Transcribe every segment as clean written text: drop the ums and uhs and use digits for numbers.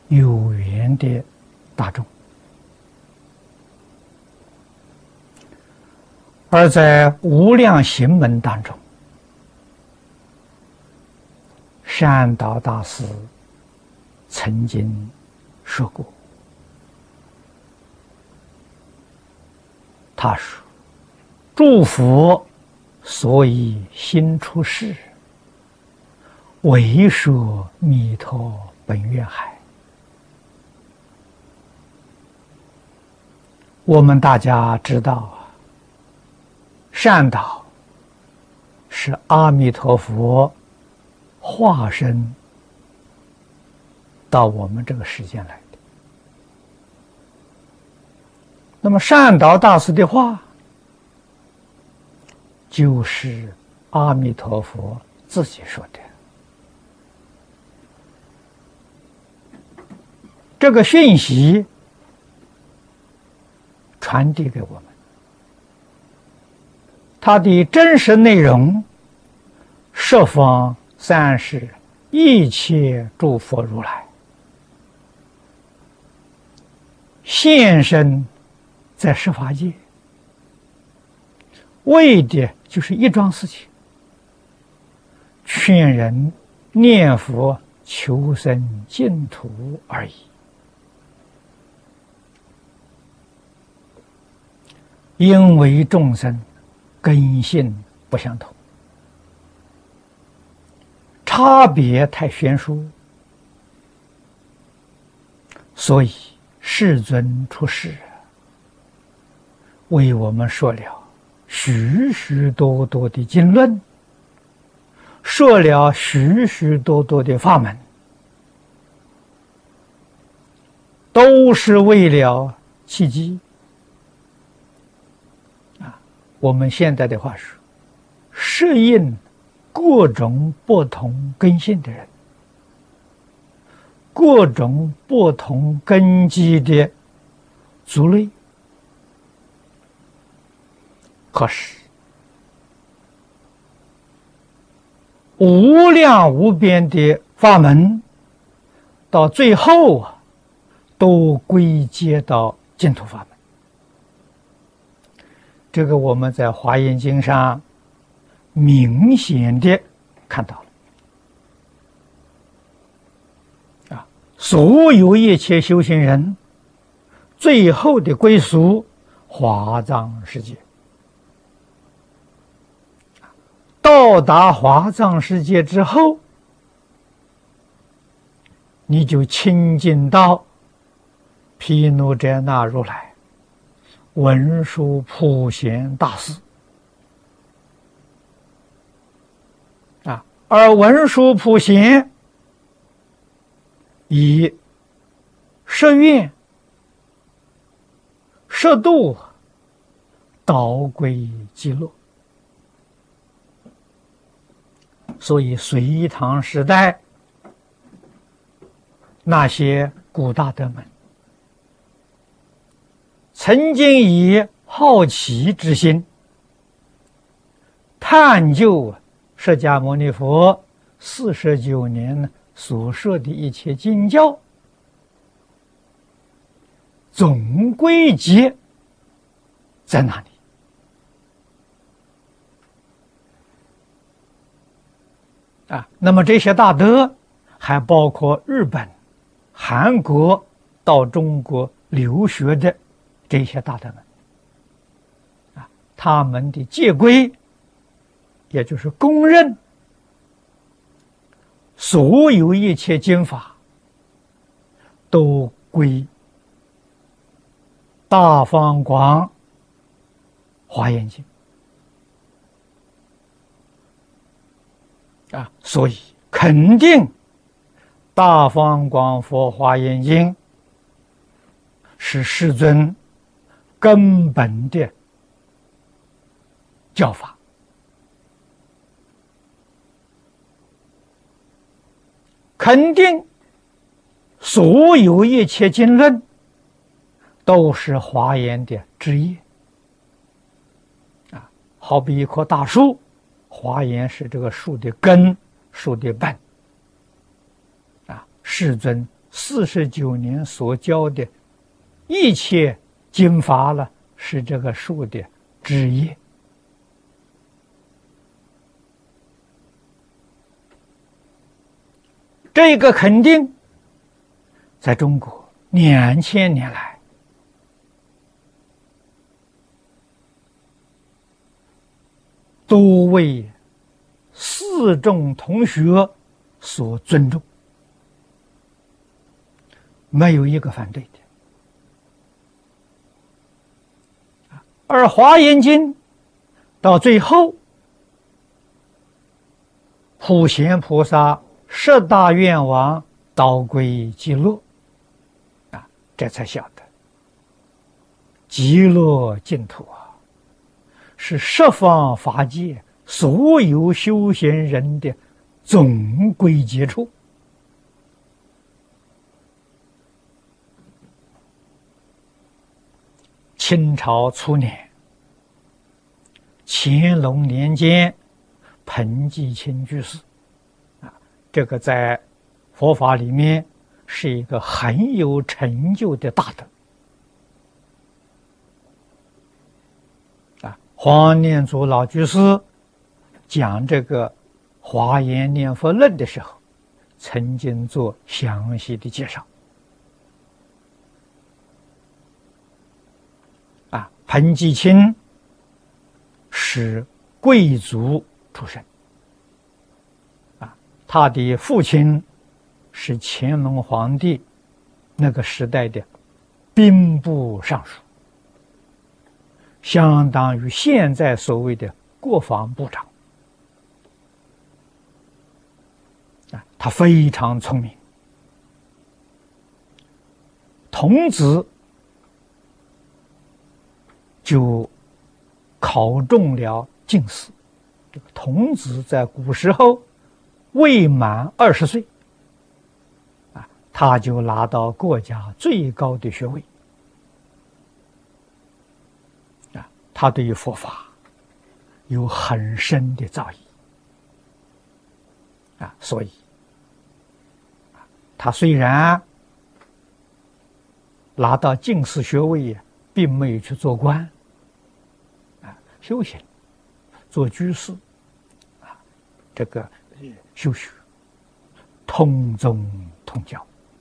有缘的大众。而在无量行门当中，善导大师曾经说过，他说：“诸佛所以心出世，唯说弥陀本愿海。”我们大家知道啊，善导是阿弥陀佛化身到我们这个世间来的。那么善导大师的话，就是阿弥陀佛自己说的。这个讯息传递给我们，它的真实内容，十方三世一切诸佛如来现身在十法界，为的就是一桩事情，劝人念佛求生净土而已。因为众生根性不相同，差别太悬殊，所以世尊出世，为我们说了许许多多的经论，说了许许多多的法门，都是为了契机。我们现在的话说，适应各种不同根性的人，各种不同根基的族类。可是无量无边的法门，到最后啊，都归结到净土法门。这个我们在《华严经》上明显的看到了啊，所有一切修行人最后的归宿华藏世界。到达华藏世界之后，你就亲近到毗卢遮那如来文殊普贤大士啊，而文殊普贤以摄愿摄度导归极乐。所以隋唐时代那些古大德们曾经以好奇之心探究释迦牟尼佛49年所说的一切经教，总归结在哪里？那么这些大德还包括日本、韩国到中国留学的这些大德们他们的戒规，也就是公认所有一切经法都归大方广华严经所以肯定大方广佛华严经是世尊根本的教法。肯定所有一切经论都是华严的枝叶好比一棵大树，华严是这个树的根，树的本世尊 49年所教的一切经法了，是这个树的枝叶。这个肯定在中国2000年来都为四众同学所尊重，没有一个反对的。而《华严经》到最后，普贤菩萨10大愿王导归极乐，这才晓得极乐净土是十方法界所有修行人的总归结处。清朝初年，乾隆年间，彭继清居士，这个在佛法里面是一个很有成就的大德。黄念祖老居士讲这个《华严念佛论》的时候，曾经做详细的介绍。彭继清是贵族出身，他的父亲是乾隆皇帝那个时代的兵部尚书，相当于现在所谓的国防部长。他非常聪明，童子就考中了进士。这个童子在古时候未满20岁，他就拿到国家最高的学位。他对于佛法有很深的造诣，所以他虽然拿到进士学位，并没有去做官，修行，做居士，这个修学，通宗通教。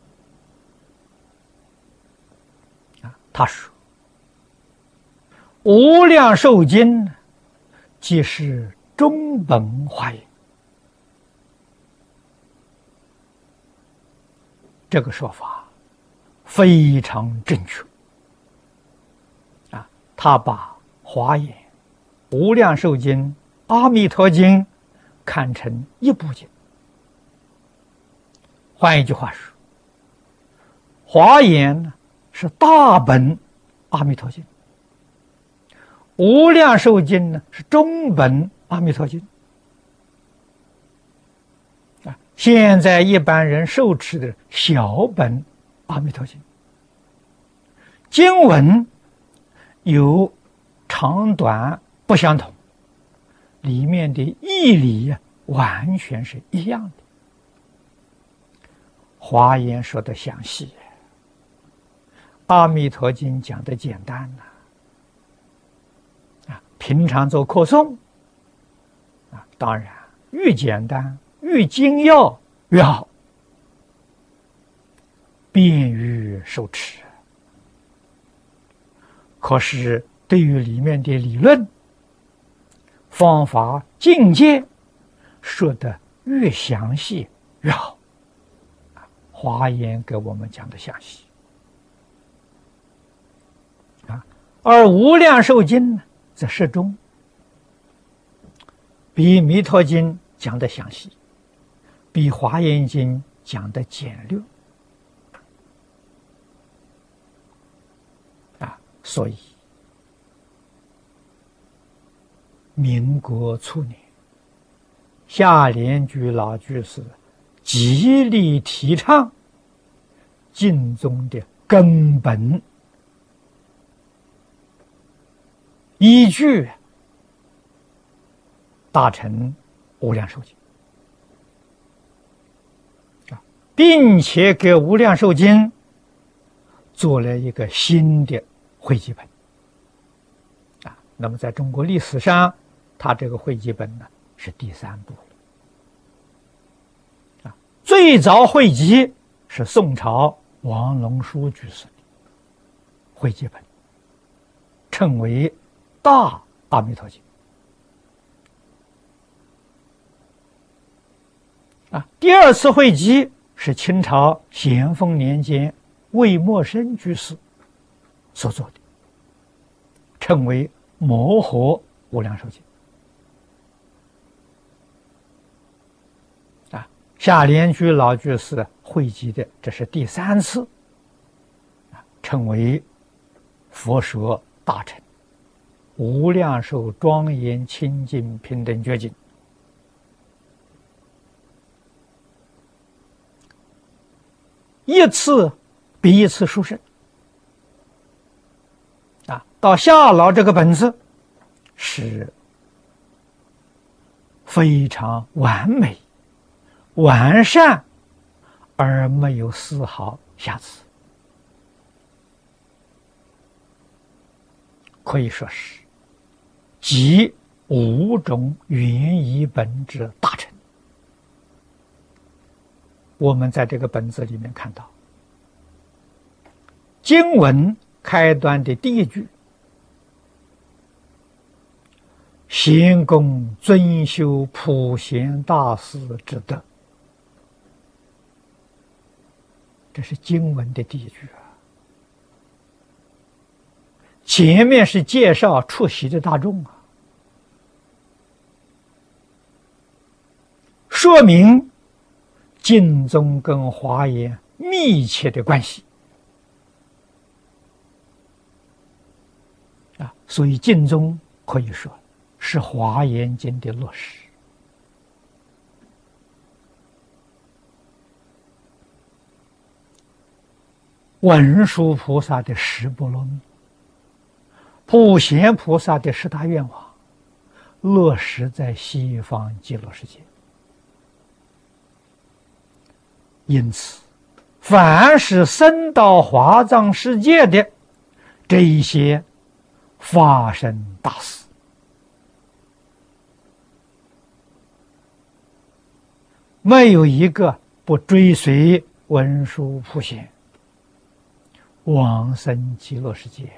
他说：“无量寿经，即是中本华严。”这个说法非常正确。他把华严、无量寿经、阿弥陀经看成一部经。换一句话说，华严呢是大本阿弥陀经，无量寿经呢是中本阿弥陀经。现在一般人受持的小本阿弥陀经，经文有长短不相同，里面的义理完全是一样的。华严说的详细，阿弥陀经讲的简单平常做课诵当然越简单越精要越好，便于受持。可是对于里面的理论、方法、境界说的越详细越好。华严给我们讲的详细而无量寿经呢，在适中，比弥陀经讲的详细，比华严经讲的简略所以民国初年，夏莲居老居士极力提倡净宗的根本依据，大乘无量寿经并且给无量寿经做了一个新的汇集本啊。那么在中国历史上，它这个汇集本呢是第3部啊。最早汇集是宋朝王龙书居士的汇集本，称为《大阿弥陀经》啊。第2次汇集是清朝咸丰年间魏默生居士所做的，称为《摩诃无量寿经》啊。夏莲居老居士汇集的这是第3次啊，称为《佛说大乘无量寿庄严清净平等觉经》。一次比一次殊胜啊！到夏老这个本子是非常完美、完善，而没有丝毫瑕疵，可以说是集5种原依本之大成。我们在这个本子里面看到，经文开端的第1句，先公尊修普贤大士之德，这是经文的第1句啊。前面是介绍出席的大众啊，说明净宗跟华严密切的关系啊，所以净宗可以说是华严经的落实。文殊菩萨的10波罗蜜，普贤菩萨的10大愿望，落实在西方极乐世界。因此，凡是升到华藏世界的这一些法身大士，没有一个不追随文殊普贤往生极乐世界。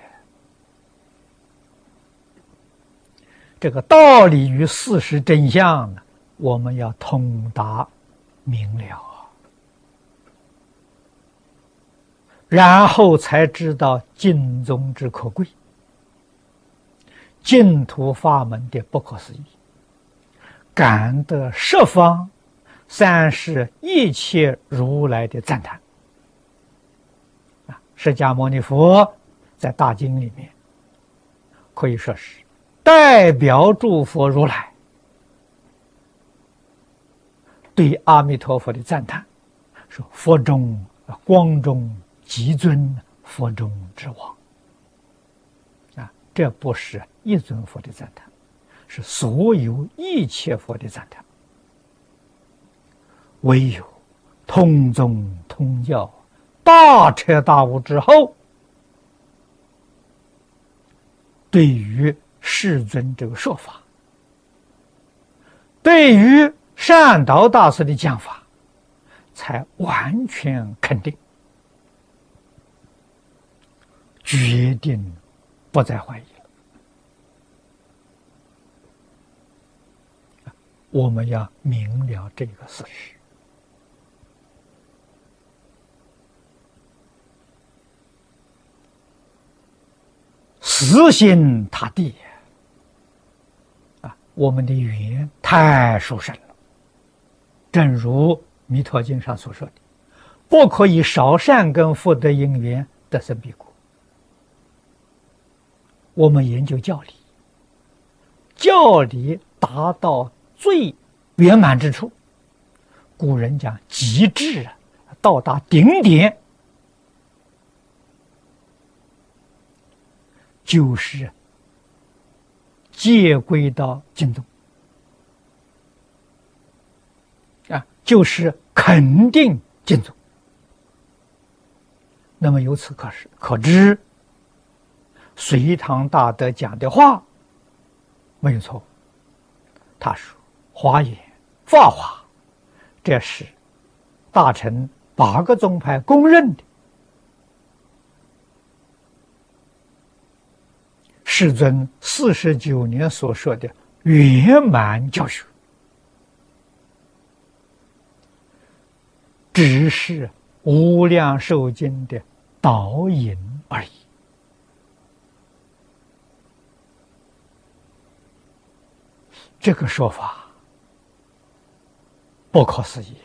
这个道理与事实真相呢，我们要通达明了，然后才知道净宗之可贵，净土法门的不可思议，感得十方三世一切如来的赞叹。释迦牟尼佛在大经里面可以说是代表诸佛如来对阿弥陀佛的赞叹，说佛中光中极尊，佛中之王啊，这不是一尊佛的赞叹，是所有一切佛的赞叹。唯有通宗通教大彻大悟之后，对于世尊这个说法，对于善导大师的讲法，才完全肯定，决定不再怀疑了。我们要明了这个事实。死心塌地啊！我们的缘太殊胜了，正如《弥陀经》上所说的，不可以少善根福德因缘得生彼国。我们研究教理，教理达到最圆满之处，古人讲极致啊，到达顶点，就是借归到净宗啊，就是肯定净宗。那么由此可知，隋唐大德讲的话没有错。他说华严、法华，这是大乘8个宗派公认的世尊49年所说的圆满教学，只是无量寿经的导引而已。这个说法不可思议啊！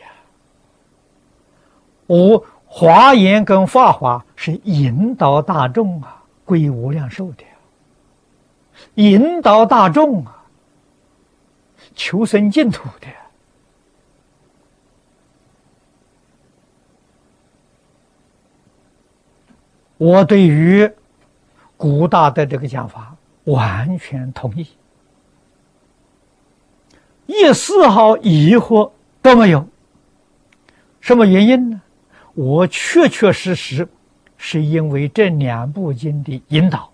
华严跟法华是引导大众啊，归无量寿的，引导大众啊，求生净土的。我对于古大的这个讲法完全同意，一丝毫疑惑都没有。什么原因呢？我确确实实是因为这2部经的引导，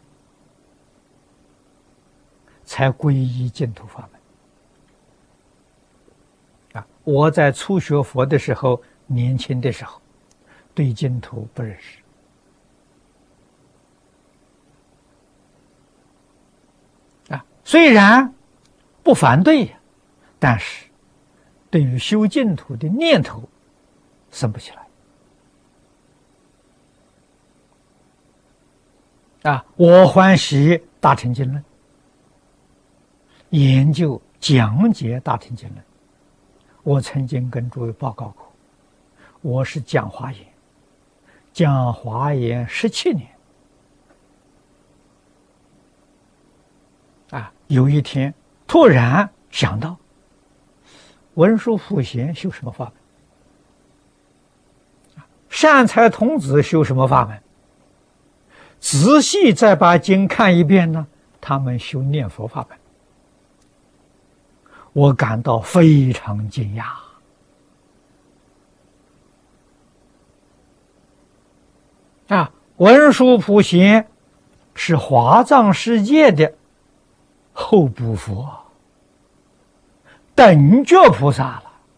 才皈依净土法门。我在初学佛的时候，年轻的时候，对净土不认识。虽然不反对，但是对于修净土的念头生不起来。我欢喜大乘经论，研究讲解大乘经论。我曾经跟诸位报告过，我是讲华严17年。有一天突然想到，文殊普贤修什么法门？善财童子修什么法门？仔细再把经看一遍呢，他们修念佛法门。我感到非常惊讶。文殊普贤是华藏世界的后补佛，等觉菩萨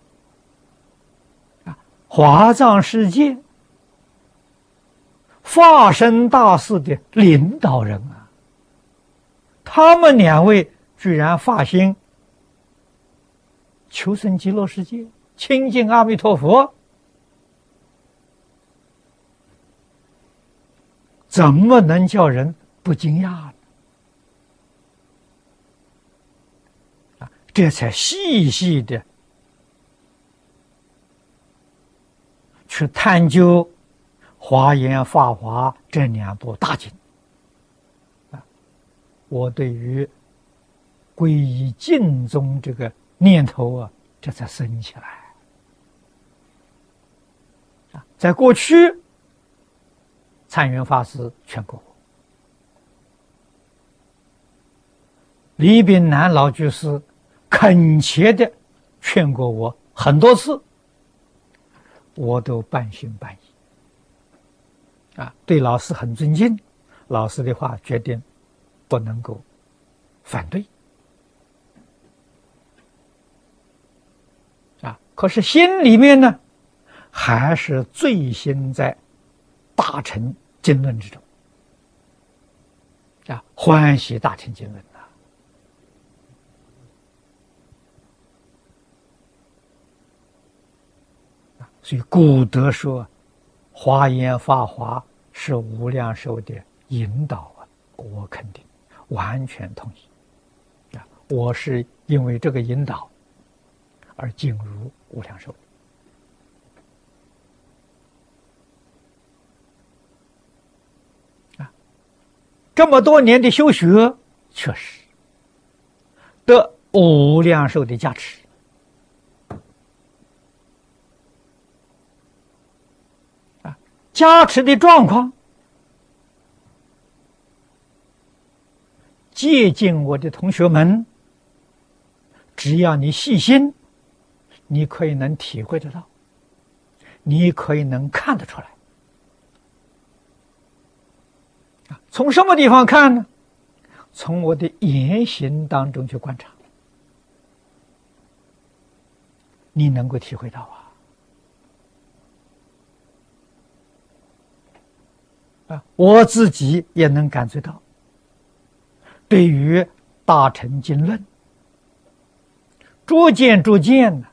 了。华藏世界化身大士的领导人啊，他们2位居然发心求生极乐世界，亲近阿弥陀佛，怎么能叫人不惊讶呢？这才细细的去探究华严、法华这2部大经。我对于皈依净宗这个念头啊，这才生起来。在过去，参云法师劝过我，李炳南老居士恳切的劝过我很多次，我都半信半疑。对老师很尊敬，老师的话决定不能够反对。可是心里面呢，还是醉心在大乘经论之中，欢喜大乘经论所以古德说，华严法华是无量寿的引导啊，我肯定完全同意。我是因为这个引导而进入无量寿。这么多年的修学，确实得无量寿的加持。加持的状况，接近我的同学们，只要你细心，你可以能体会得到。 你可以能看得出来。从什么地方看呢？从我的言行当中去观察，你能够体会到我自己也能感觉到，对于大乘经论，逐渐的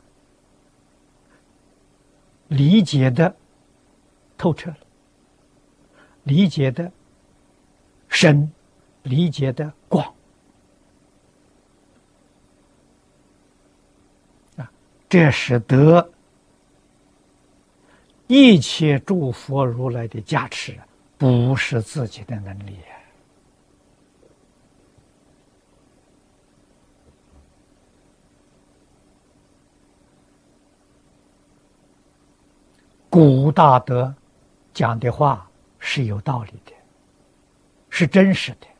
理解的透彻了，理解的深，理解的广这使得一切诸佛如来的加持不是自己的能力古大德讲的话是有道理的，是真实的。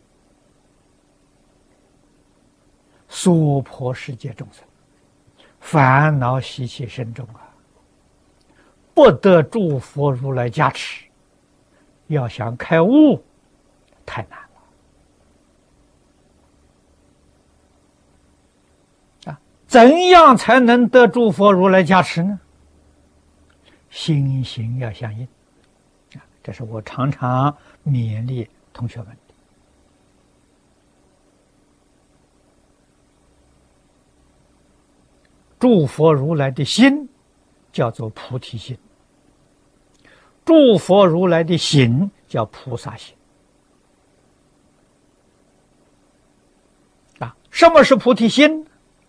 娑婆世界众生烦恼习气深重不得诸佛如来加持，要想开悟太难了怎样才能得诸佛如来加持呢？心行要相应这是我常常勉励同学们的。诸佛如来的心叫做菩提心，诸佛如来的行叫菩萨行什么是菩提心？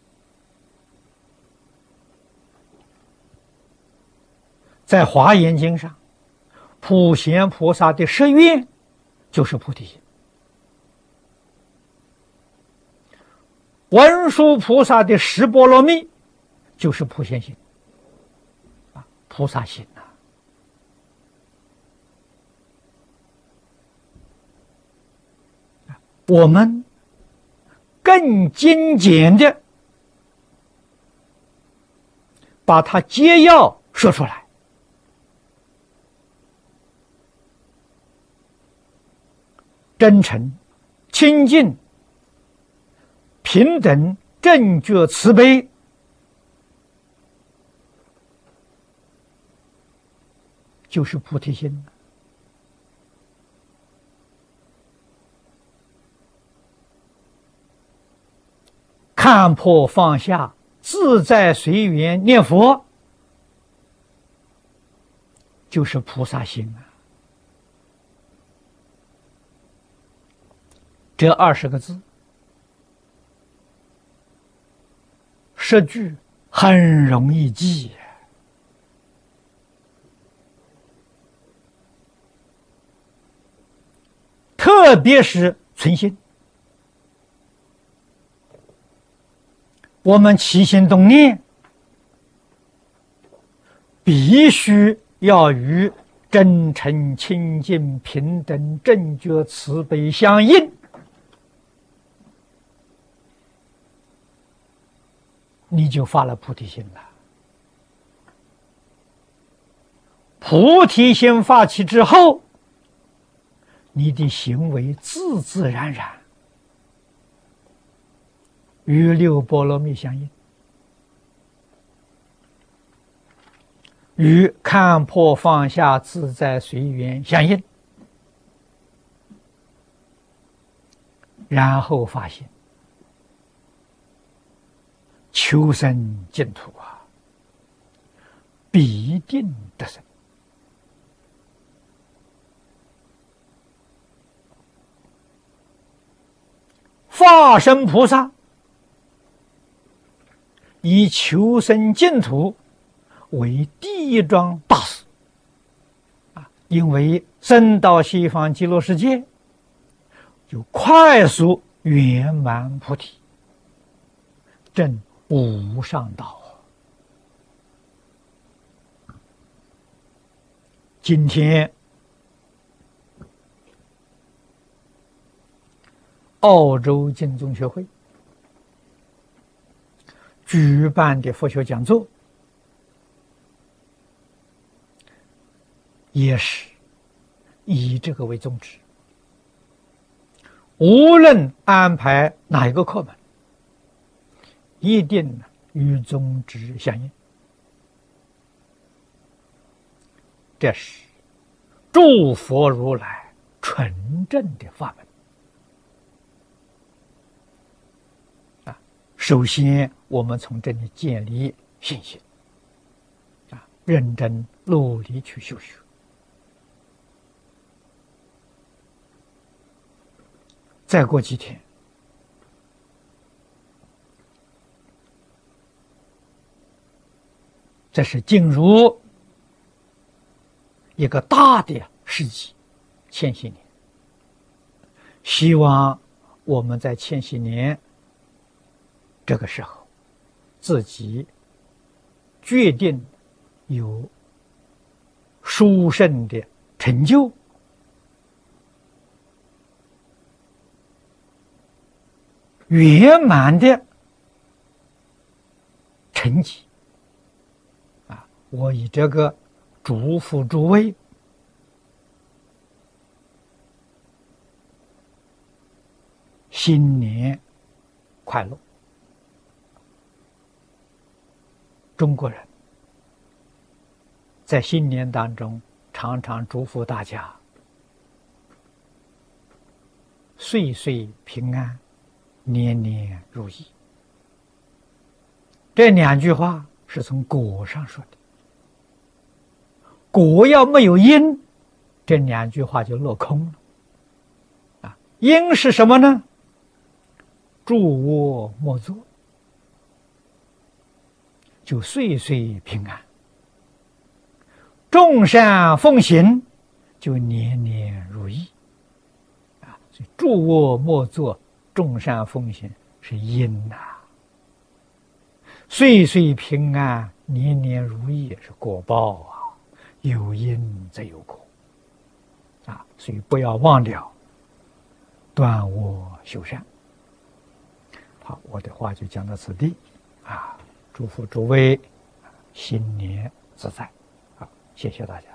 在华严经上，普贤菩萨的十愿就是菩提心，文殊菩萨的十波罗蜜就是普贤心菩萨心我们更精简的把它摘要说出来，真诚、清净、平等、正觉、慈悲，就是菩提心。看破放下，自在随缘念佛，就是菩萨心这20个字10句很容易记特别是存心，我们起心动念必须要与真诚、清净、平等、正觉、慈悲相应，你就发了菩提心了。菩提心发起之后，你的行为自自然然与六波罗蜜相应，与看破放下自在随缘相应，然后发现求生净土必定得生。化身菩萨以求生净土为第一桩大事因为生到西方极乐世界，就快速圆满菩提，证无上道。今天澳洲净宗学会举办的佛学讲座， 也是以这个为宗旨。无论安排哪一个课门，一定与宗旨相应。这是诸佛如来纯正的法门。首先我们从这里建立信心，认真努力去修学。再过几天，这是进入一个大的世纪，千禧年。希望我们在千禧年这个时候，自己决定有殊胜的成就，圆满的成绩。我以这个祝福诸位，新年快乐。中国人在新年当中常常祝福大家岁岁平安，年年如意。这两句话是从果上说的，果要没有因，这两句话就落空了。因是什么呢？诸恶莫作，就岁岁平安；众善奉行，就年年如意。所以诸恶莫作，众善奉行是因呐。岁岁平安，年年如意是果报啊。有因则有果，所以不要忘掉断恶修善。好，我的话就讲到此地，祝福诸位新年自在。好，谢谢大家。